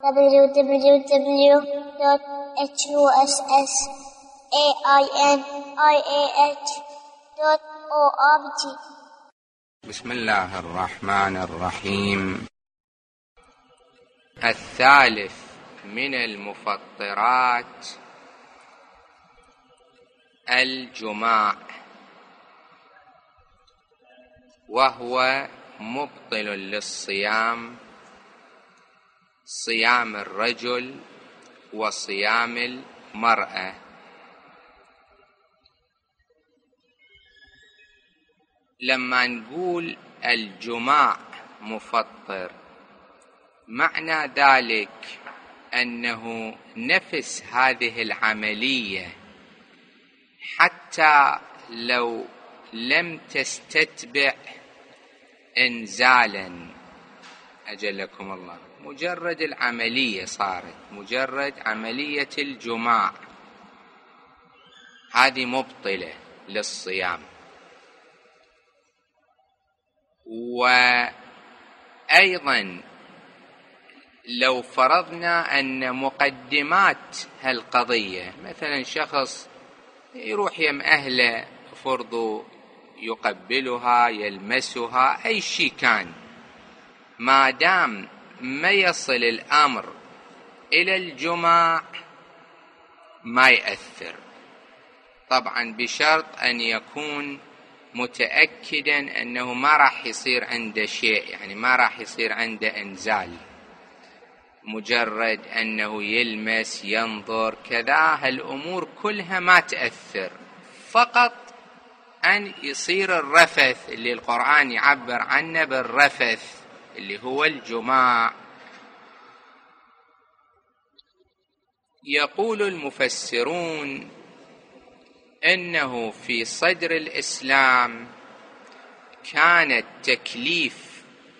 www.husainiah.org. بسم الله الرحمن الرحيم. الثالث من المفطرات الجماع، وهو مبطل للصيام، صيام الرجل وصيام المرأة. لما نقول الجماع مفطر، معنى ذلك أنه نفس هذه العملية حتى لو لم تستتبع إنزالا، أجلكم الله، مجرد العملية صارت، مجرد عملية الجماع، هذه مبطلة للصيام. وأيضا لو فرضنا أن مقدمات هالقضية، مثلا شخص يروح يم أهله، فرض يقبلها يلمسها أي شيء كان، ما دام ما يصل الأمر إلى الجماع ما يأثر، طبعا بشرط أن يكون متأكدا أنه ما راح يصير عنده شيء، يعني ما راح يصير عنده إنزال، مجرد أنه يلمس ينظر كذا، هالأمور كلها ما تأثر، فقط أن يصير الرفث اللي القرآن يعبر عنه بالرفث اللي هو الجماع. يقول المفسرون إنه في صدر الإسلام كان التكليف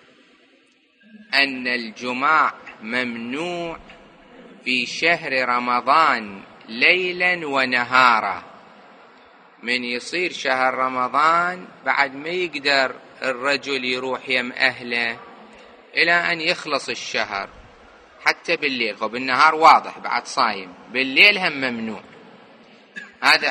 أن الجماع ممنوع في شهر رمضان ليلا ونهارا، من يصير شهر رمضان بعد ما يقدر الرجل يروح يم أهله إلى أن يخلص الشهر، حتى بالليل، وبالنهار واضح بعد صايم، بالليل هم ممنوع. هذا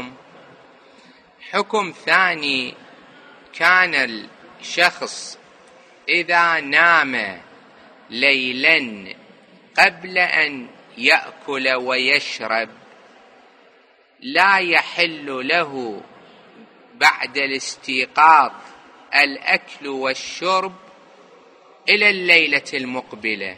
حكم ثاني، كان الشخص إذا نام ليلا قبل أن يأكل ويشرب لا يحل له بعد الاستيقاظ الأكل والشرب إلى الليلة المقبلة.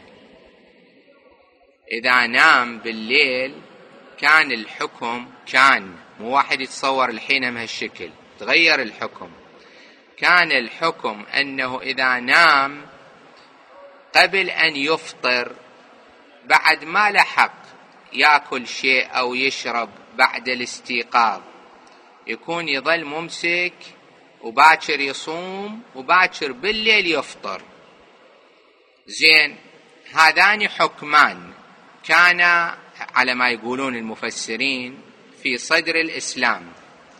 إذا نام بالليل كان الحكم، كان مو واحد يتصور الحين بهالشكل، تغير الحكم، كان الحكم أنه إذا نام قبل أن يفطر، بعد ما لحق يأكل شيء أو يشرب بعد الاستيقاظ، يكون يظل ممسك وباكر يصوم وباكر بالليل يفطر. زين، هذان حكمان كان على ما يقولون المفسرين في صدر الإسلام.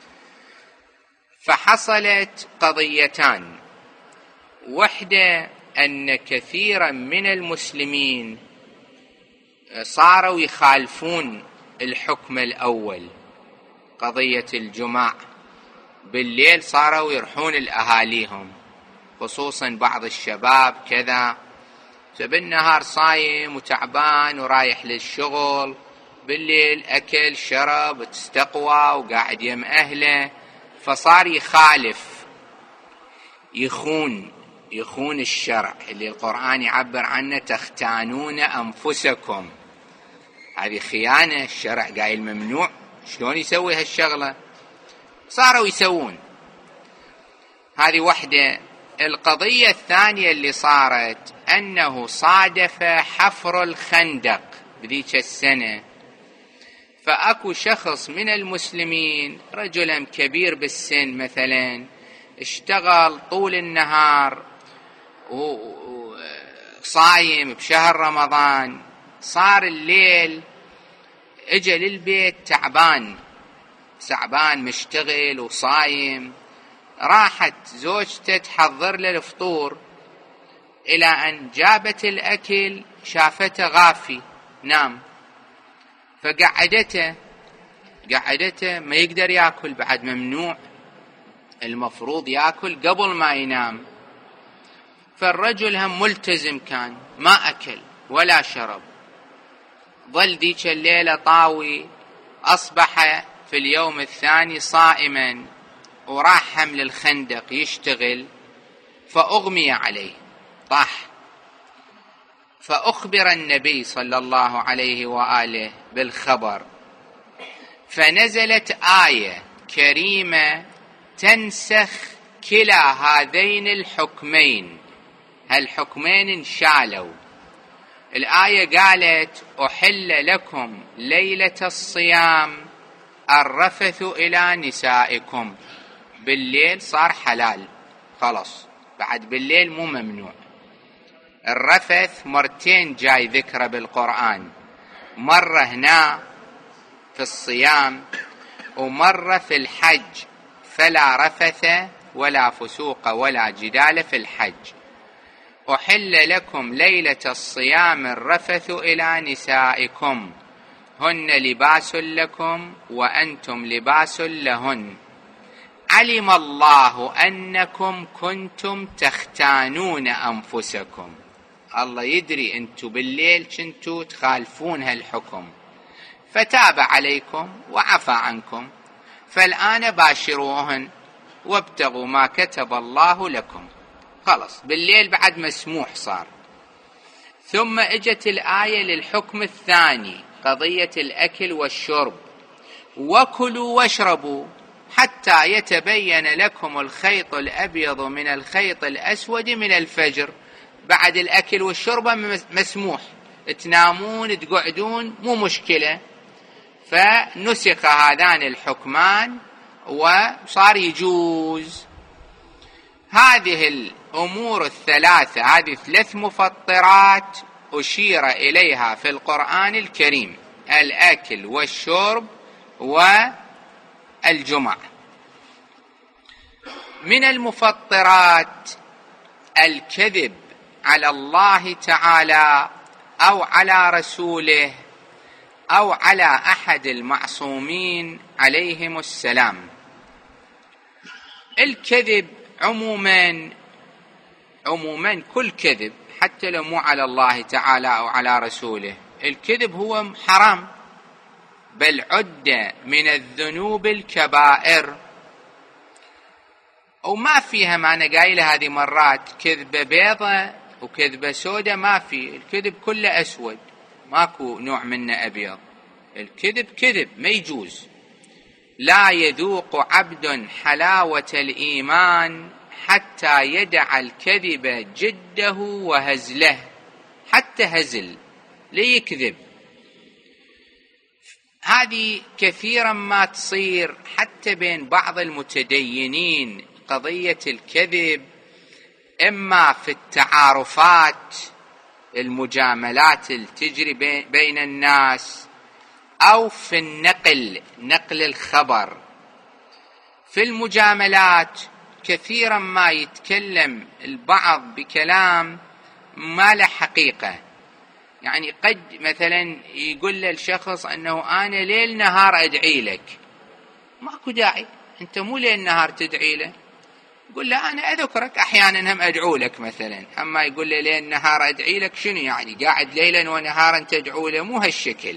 فحصلت قضيتان، وحدة أن كثيرا من المسلمين صاروا يخالفون الحكم الأول، قضية الجماع بالليل، صاروا يرحون الأهاليهم، خصوصا بعض الشباب كذا، فبالنهار صايم وتعبان ورايح للشغل، بالليل أكل شرب تستقوى وقاعد يم أهله، فصار يخالف، يخون الشرع اللي القرآن يعبر عنه تختانون أنفسكم. هذه خيانة، الشرع قايل ممنوع، شلون يسوي هالشغلة؟ صاروا يسوون. هذه وحدة. القضية الثانية اللي صارت أنه صادف حفر الخندق بذيك السنة، فأكو شخص من المسلمين، رجل كبير بالسن مثلا، اشتغل طول النهار وصايم بشهر رمضان، صار الليل اجى للبيت تعبان مشتغل وصايم، راحت زوجته تحضر له الفطور، إلى أن جابت الأكل شافته غافي نام، فقعدته ما يقدر يأكل، بعد ممنوع، المفروض يأكل قبل ما ينام. فالرجل هم ملتزم كان، ما أكل ولا شرب، ظل ديك الليلة طاوي، أصبح في اليوم الثاني صائما، وراح حمل الخندق يشتغل، فأغمي عليه طاح. فأخبر النبي صلى الله عليه وآله بالخبر، فنزلت آية كريمة تنسخ كلا هذين الحكمين. هالحكمين انشالوا. الآية قالت: أحل لكم ليلة الصيام الرفث إلى نسائكم. بالليل صار حلال خلص، بعد بالليل مو ممنوع. الرفث مرتين جاي ذكره بالقرآن، مرة هنا في الصيام ومرة في الحج، فلا رفث ولا فسوق ولا جدال في الحج. أحل لكم ليلة الصيام الرفث إلى نسائكم هن لباس لكم وأنتم لباس لهن، علم الله أنكم كنتم تختانون أنفسكم. الله يدري أنتم بالليل كنتوا تخالفون هالحكم، فتاب عليكم وعفى عنكم، فالآن باشروهن وابتغوا ما كتب الله لكم. خلص بالليل بعد مسموح صار. ثم اجت الآية للحكم الثاني، قضية الأكل والشرب: وكلوا واشربوا حتى يتبين لكم الخيط الأبيض من الخيط الأسود من الفجر. بعد الأكل والشرب مسموح، تنامون تقعدون مو مشكلة. فنسخ هذان الحكمان وصار يجوز. هذه الأمور الثلاثة، هذه 3 مفطرات أشير إليها في القرآن الكريم: الأكل والشرب والجمع. من المفطرات الكذب على الله تعالى أو على رسوله أو على أحد المعصومين عليهم السلام. الكذب عموما كل كذب، حتى لو مو على الله تعالى أو على رسوله، الكذب هو حرام، بل عد من الذنوب الكبائر. وما فيها، ما أنا قايلة هذه مرات، كذبة بيضة وكذبة سودة، ما في. الكذب كله أسود، ماكو نوع منه أبيض. الكذب كذب ما يجوز. لا يذوق عبد حلاوة الإيمان حتى يدع الكذب جده وهزله. حتى هزل ليكذب. هذه كثيرا ما تصير حتى بين بعض المتدينين، قضية الكذب، إما في التعارفات، المجاملات اللي تجري بين الناس، أو في نقل الخبر. في المجاملات كثيرا ما يتكلم البعض بكلام ما له حقيقة. يعني قد مثلا يقول للشخص أنه أنا ليل نهار أدعي لك، ماكو داعي، أنت مو ليل نهار تدعي له. يقول له أنا أذكرك أحيانا هم أدعو لك مثلا. أما يقول له ليل نهار أدعي لك، شنو يعني؟ قاعد ليلا ونهارا تدعو له؟ مو هالشكل.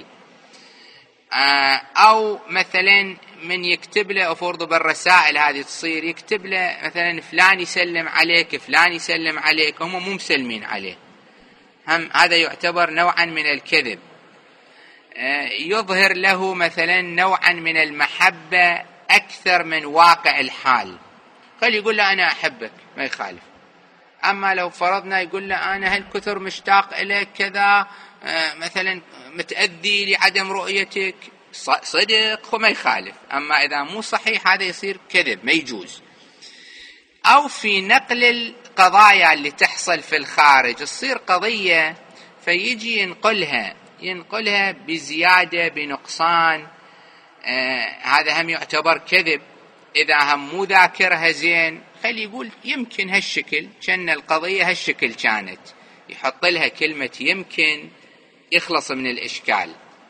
أو مثلا من يكتب له، أفرض بالرسائل هذه تصير، يكتب له مثلا فلان يسلم عليك، فلان يسلم عليك، هم مو مسلمين عليه، هم هذا يعتبر نوعا من الكذب. يظهر له مثلا نوعا من المحبة أكثر من واقع الحال. قال يقول له أنا أحبك، ما يخالف. أما لو فرضنا يقول له أنا هالكثر مشتاق إليك كذا، مثلا متأذي لعدم رؤيتك، صدق وما يخالف. أما إذا مو صحيح هذا يصير كذب، ما يجوز. أو في نقل القضايا اللي تحصل في الخارج، تصير قضية فيجي ينقلها بزيادة بنقصان، هذا هم يعتبر كذب. إذا هم مو ذاكرها زين، خلي يقول يمكن هالشكل، كأن القضية هالشكل كانت، يحط لها كلمة يمكن يخلص من الإشكال.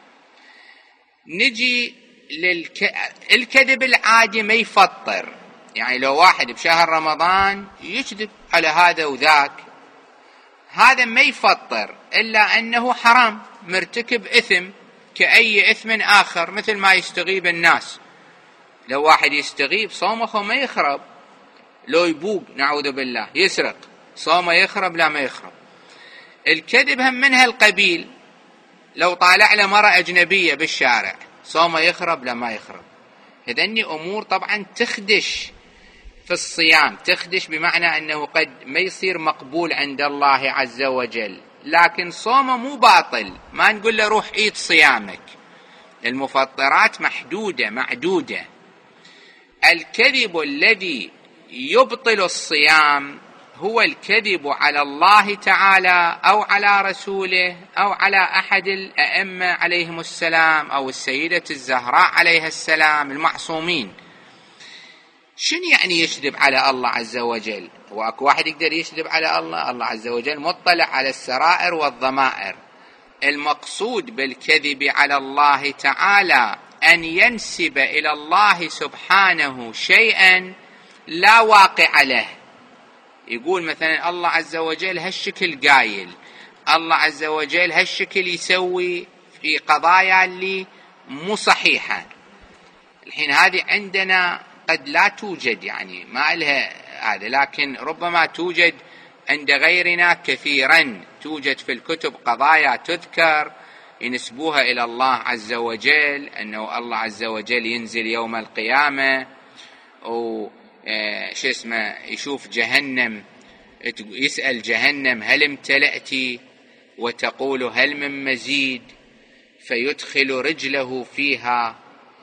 نجي الكذب العادي ما يفطر، يعني لو واحد بشهر رمضان يكذب على هذا وذاك، هذا ما يفطر إلا أنه حرام، مرتكب إثم كأي إثم آخر، مثل ما يستغيب الناس. لو واحد يستغيب صومه ما يخرب، لو يبوق نعوذ بالله يسرق صومه يخرب؟ لا ما يخرب. الكذب هم من هالقبيل، لو طالع له مرة أجنبية بالشارع صومه يخرب؟ لا ما يخرب. هذني أمور طبعا تخدش في الصيام، تخدش بمعنى أنه قد ما يصير مقبول عند الله عز وجل، لكن صومه مو باطل، ما نقول له روح عيد صيامك. المفطرات محدودة معدودة. الكذب الذي يبطل الصيام هو الكذب على الله تعالى أو على رسوله أو على أحد الأئمة عليهم السلام أو السيدة الزهراء عليها السلام المعصومين. شنو يعني يكذب على الله عز وجل؟ واكو واحد يقدر يكذب على الله؟ الله عز وجل مطلع على السرائر والضمائر. المقصود بالكذب على الله تعالى أن ينسب إلى الله سبحانه شيئا لا واقع له. يقول مثلا الله عز وجل هالشكل قايل، الله عز وجل هالشكل يسوي في قضايا اللي مو صحيحة. الحين هذه عندنا قد لا توجد، يعني ما لها هذا، لكن ربما توجد عند غيرنا كثيرا. توجد في الكتب قضايا تذكر ينسبوها إلى الله عز وجل، أنه الله عز وجل ينزل يوم القيامة شو اسمه يشوف جهنم، يسأل جهنم هل امتلأت، وتقول هل من مزيد، فيدخل رجله فيها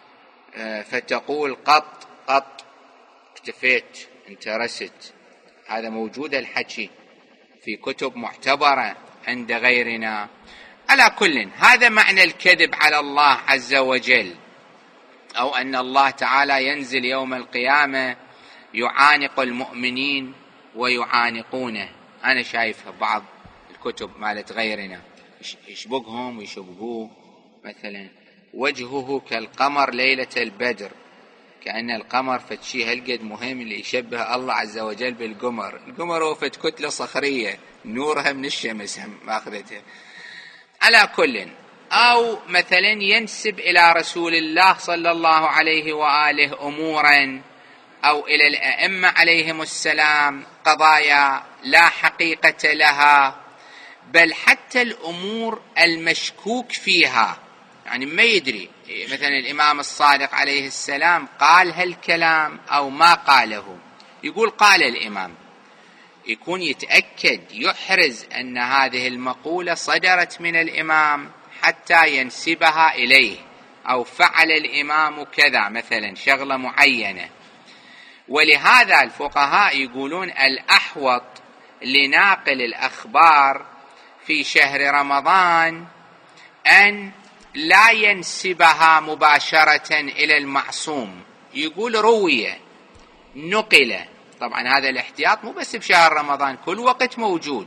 فتقول قط قط اكتفيت انترست. هذا موجود الحكي في كتب معتبرة عند غيرنا. على كل، هذا معنى الكذب على الله عز وجل، أو أن الله تعالى ينزل يوم القيامة يعانق المؤمنين ويعانقونه. أنا شايفها بعض الكتب مالت غيرنا يشبقهم ويشبقوه، مثلا وجهه كالقمر ليلة البدر، كأن القمر فتشي هالقد مهم اللي يشبه الله عز وجل بالقمر. القمر هو فت كتلة صخرية نورها من الشمس هم ماخذتها. على كل، أو مثلا ينسب إلى رسول الله صلى الله عليه وآله أمورا، أو إلى الأئمة عليهم السلام قضايا لا حقيقة لها، بل حتى الأمور المشكوك فيها، يعني ما يدري. مثلا الإمام الصادق عليه السلام قال هالكلام أو ما قاله، يقول قال الإمام، يكون يتأكد يحرز أن هذه المقولة صدرت من الإمام حتى ينسبها إليه، أو فعل الإمام كذا مثلا شغلة معينة. ولهذا الفقهاء يقولون الأحوط لناقل الأخبار في شهر رمضان أن لا ينسبها مباشرة إلى المعصوم، يقول روية نقل. طبعا هذا الاحتياط مو بس بشهر رمضان، كل وقت موجود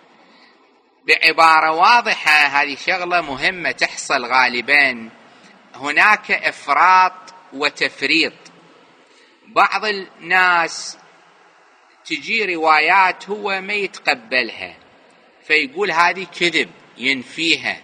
بعبارة واضحة. هذه شغلة مهمة تحصل غالبا، هناك إفراط وتفريط. بعض الناس تجي روايات هو ما يتقبلها فيقول هذه كذب ينفيها،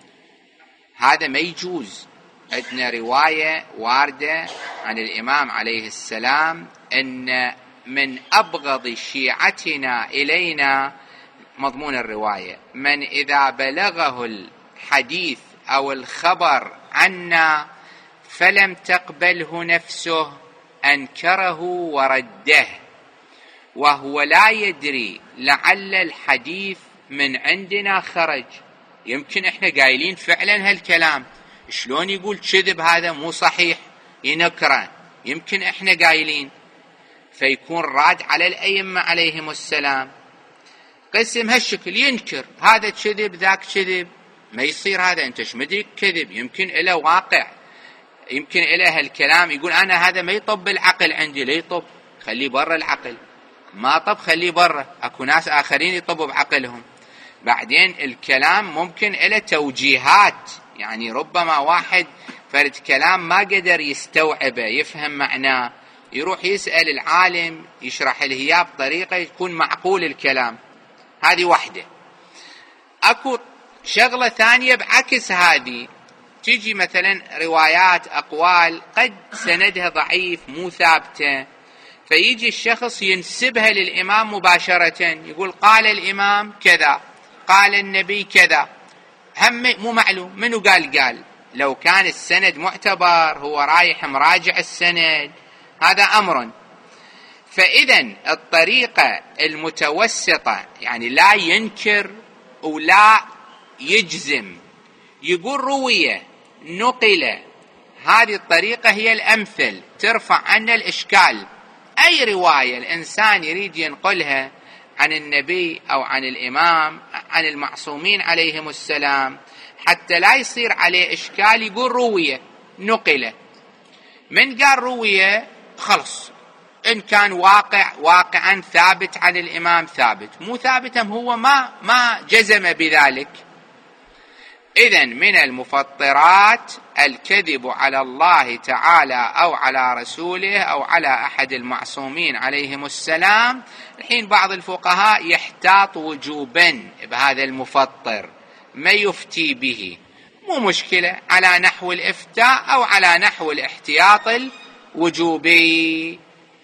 هذا ما يجوز. عندنا رواية واردة عن الإمام عليه السلام أن من أبغض شيعتنا إلينا، مضمون الرواية، من إذا بلغه الحديث أو الخبر عنا فلم تقبله نفسه أنكره ورده، وهو لا يدري لعل الحديث من عندنا خرج. يمكن احنا قايلين فعلا هالكلام، شلون يقول كذب هذا مو صحيح ينكره، يمكن احنا قايلين. فيكون راد على الأئمة عليهم السلام. قسم هالشكل ينكر هذا كذب ذاك كذب، ما يصير هذا، انت شمدري كذب، يمكن إله واقع، يمكن إله هالكلام يقول أنا هذا ما يطب العقل عندي، لا يطب خليه برا العقل، ما طب خليه برا. أكو ناس آخرين يطبوا بعقلهم. بعدين الكلام ممكن له توجيهات، يعني ربما واحد فرد كلام ما قدر يستوعبه يفهم معناه، يروح يسأل العالم يشرح له اياه بطريقة يكون معقول الكلام. هذه واحدة. اكو شغلة ثانية بعكس هذه، تيجي مثلا روايات أقوال قد سندها ضعيف مو ثابتة، فيجي الشخص ينسبها للإمام مباشرة، يقول قال الإمام كذا، قال النبي كذا، هم مو معلوم منو قال. لو كان السند معتبر هو رايح مراجع السند، هذا أمر. فإذا الطريقة المتوسطة، يعني لا ينكر ولا يجزم، يقول روية نقل، هذه الطريقة هي الأمثل، ترفع عنا الإشكال. أي رواية الإنسان يريد ينقلها عن النبي أو عن الإمام عن المعصومين عليهم السلام، حتى لا يصير عليه إشكال يقول روية نقل. من قال روية خلص، إن كان واقعا ثابت عن الإمام ثابت، مو ثابتا هو ما جزم بذلك. إذن من المفطرات الكذب على الله تعالى أو على رسوله أو على أحد المعصومين عليهم السلام. الحين بعض الفقهاء يحتاط وجوبا بهذا المفطر، ما يفتي به، مو مشكلة، على نحو الإفتاء أو على نحو الاحتياط الوجوبي.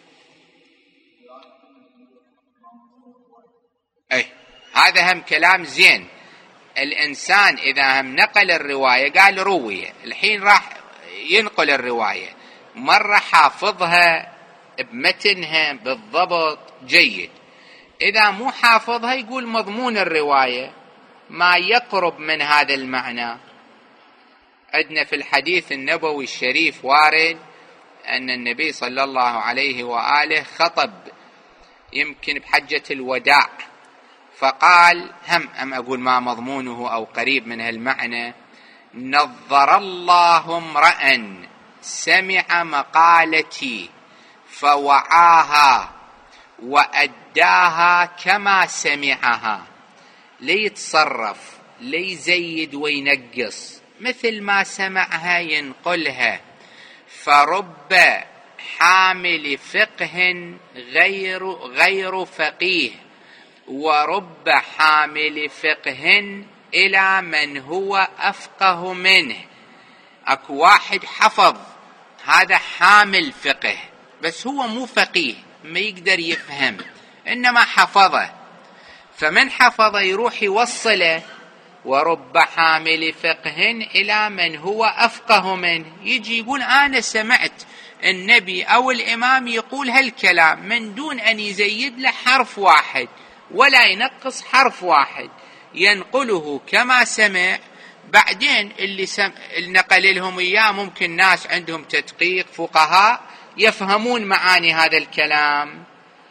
هذا هم كلام زين. الإنسان إذا هم نقل الرواية، قال روية، الحين راح ينقل الرواية، مرة حافظها بمتنها بالضبط جيد، إذا مو حافظها يقول مضمون الرواية ما يقرب من هذا المعنى. عندنا في الحديث النبوي الشريف وارد أن النبي صلى الله عليه وآله خطب يمكن بحجة الوداع، فقال هم أقول ما مضمونه أو قريب من هالمعنى: نظر الله امرأ سمع مقالتي فوعاها وأداها كما سمعها، ليتصرف ليزيد وينقص مثل ما سمعها ينقلها. فرب حامل فقه غير فقيه، ورب حامل فقه إلى من هو أفقه منه. أكو واحد حفظ، هذا حامل فقه بس هو مو فقيه، ما يقدر يفهم، إنما حفظه، فمن حفظه يروح يوصله. ورب حامل فقه إلى من هو أفقه منه، يجي يقول أنا سمعت النبي أو الإمام يقول هالكلام من دون أن يزيد له حرف واحد ولا ينقص حرف واحد، ينقله كما سمع. بعدين اللي نقل لهم إياه ممكن ناس عندهم تدقيق، فقهاء يفهمون معاني هذا الكلام.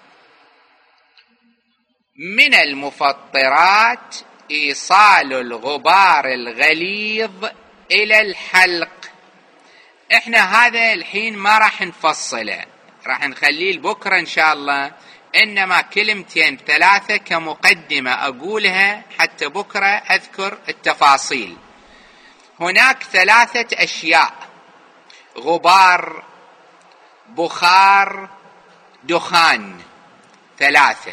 من المفطرات إيصال الغبار الغليظ إلى الحلق. إحنا هذا الحين ما راح نفصله، راح نخليه لبكرة إن شاء الله، إنما كلمتين ثلاثة كمقدمة أقولها حتى بكرة أذكر التفاصيل. هناك 3 أشياء: غبار، بخار، دخان، 3.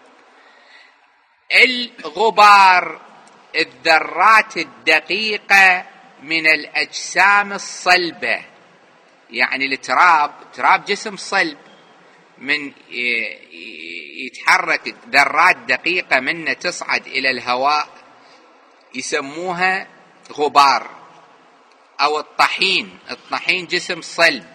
الغبار الذرات الدقيقة من الأجسام الصلبة، يعني التراب جسم صلب، من يتحرك ذرات دقيقة منه تصعد إلى الهواء يسموها غبار. أو الطحين جسم صلب،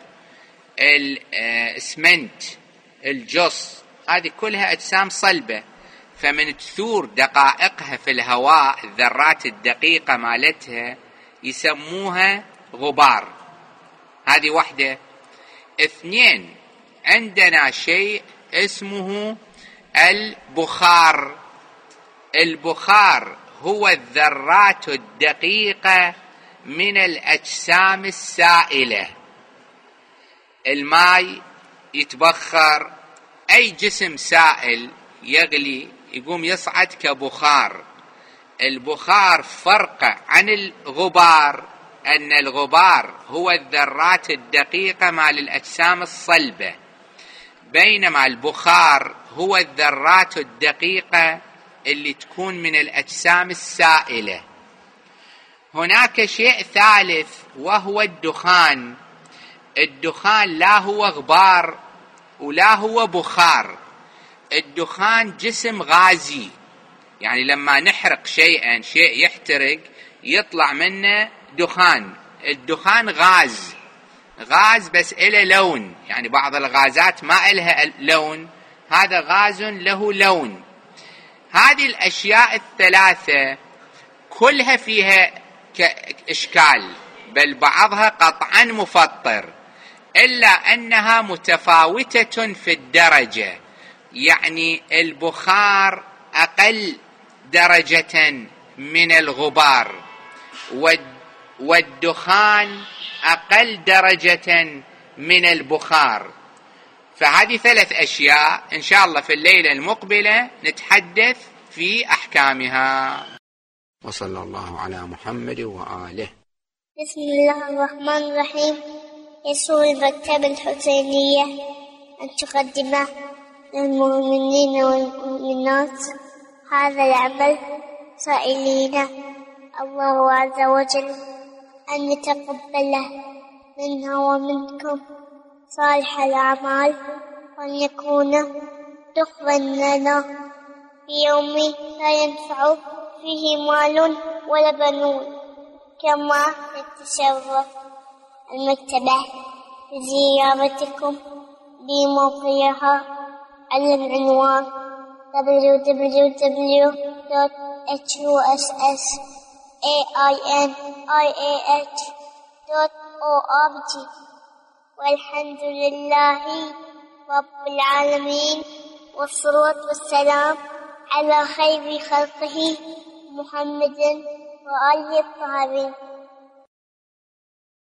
الإسمنت، الجص، هذه كلها أجسام صلبة، فمن تثور دقائقها في الهواء الذرات الدقيقة مالتها يسموها غبار. هذه واحدة. 2، عندنا شيء اسمه البخار. البخار هو الذرات الدقيقة من الأجسام السائلة. الماء يتبخر، أي جسم سائل يغلي يقوم يصعد كبخار، البخار فرقه عن الغبار أن الغبار هو الذرات الدقيقة مع الأجسام الصلبة، بينما البخار هو الذرات الدقيقة اللي تكون من الأجسام السائلة. هناك شيء ثالث وهو الدخان. الدخان لا هو غبار ولا هو بخار، الدخان جسم غازي، يعني لما نحرق شيء يحترق يطلع منه دخان. الدخان غاز بس إله لون، يعني بعض الغازات ما إلها لون، هذا غاز له لون. هذه الأشياء الثلاثة كلها فيها إشكال، بل بعضها قطعا مفطر، إلا أنها متفاوتة في الدرجة. يعني البخار أقل درجة من الغبار، والدخان أقل درجة من البخار. فهذه 3 أشياء إن شاء الله في الليلة المقبلة نتحدث في أحكامها. وصلى الله على محمد وآله. بسم الله الرحمن الرحيم. يسر المكتبة الحسينية أن تقدم للمؤمنين والمؤمنات هذا العمل سائلين الله عز وجل أن يتقبله منا ومنكم صالح الأعمال، وأن يكون دخلا لنا في يوم لا ينفع فيه مال ولا بنون. كما تتشرف المكتبة بزيارتكم بموقعها على العنوان www.hussainih.org. والحمد لله رب العالمين، والصلاة والسلام على خير خلقه محمد وآله الطاهرين.